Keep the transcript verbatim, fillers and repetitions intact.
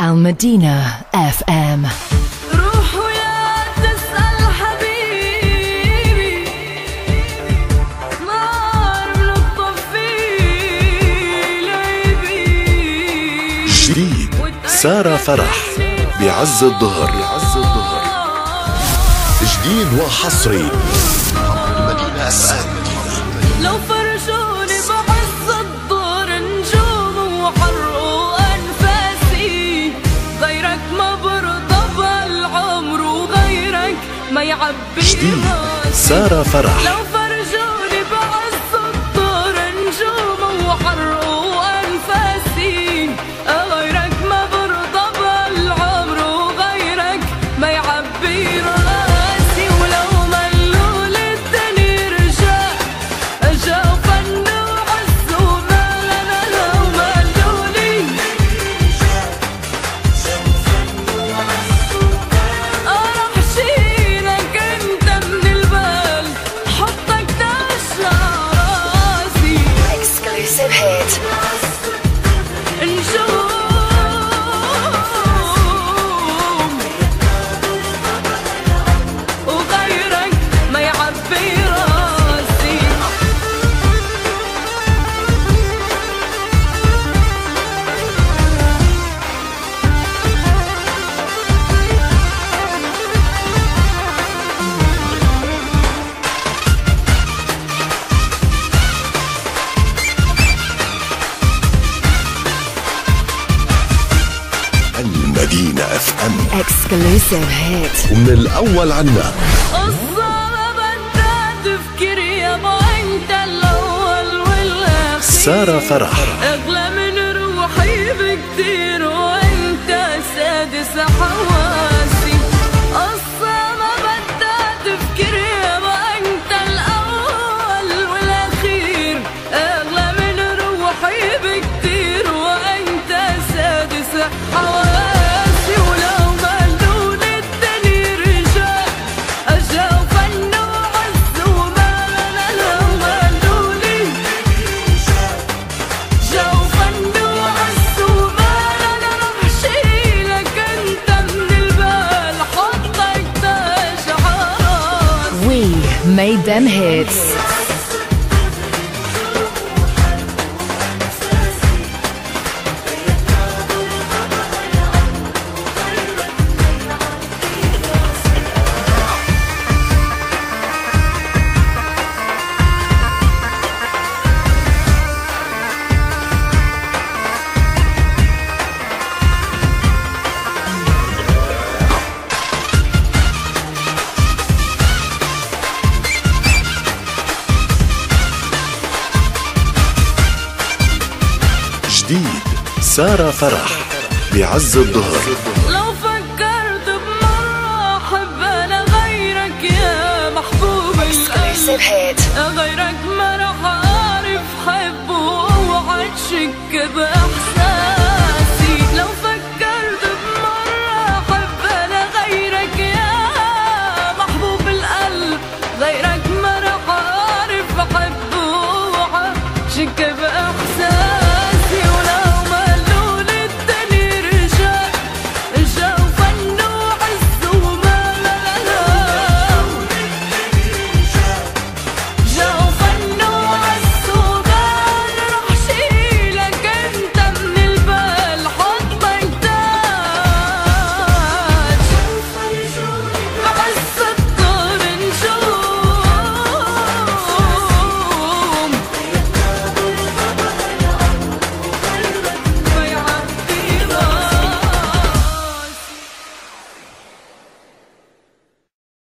Al-Madina إف إم. روح ويا تسأل حبيبي نار نطفي لعبي. جديد سارة فرح بعز الظهر. بعز الظهر جديد وحصري المدينة إف إم. لو فرشوني بعز الظهر نجوم وحرقوا أنفاسي، غيرك ما برضى بالعمر وغيرك ما يعبي جديد راسي. سارة فرح. لو فرجوني بعز الظهر نجوم وحرقوا أنفاسي، غيرك ما برضى بالعمر وغيرك ما يعبي راسي. ولو ملول الدنيا رجع جا فن وعز ومال، أنا لو ملولي راح شيلك انت من البال، حطك داش راسي. Exclusive hit. نجوم وغيرك ما يعبي راسي. المدينة إف إم Exclusive hit. ومن الأول عنا قصة ما بدها تفكير يابا، انت الأول والأخير. سارة فرح. أغلى من روحي بكتير وانت سادس حواسي. قصة ما بدها تفكير يابا، انت الأول والأخير. أغلى من روحي بكتير وانت سادس حواسي. ولو ملول الدنيا رجع أجا فن وعز ومال، أنا لو ملولي جو فن وعز ومال، أنا راح شيلك انت من البال، حطك تاج عراس. We made them hits. جديد سارة فرح بعز الظهر. لو فكرت بمرة أحب أنا غيرك يا محبوبي Exclusive hit. غيرك ما راح أعرف حبه، اوعى تشك بإحساسي.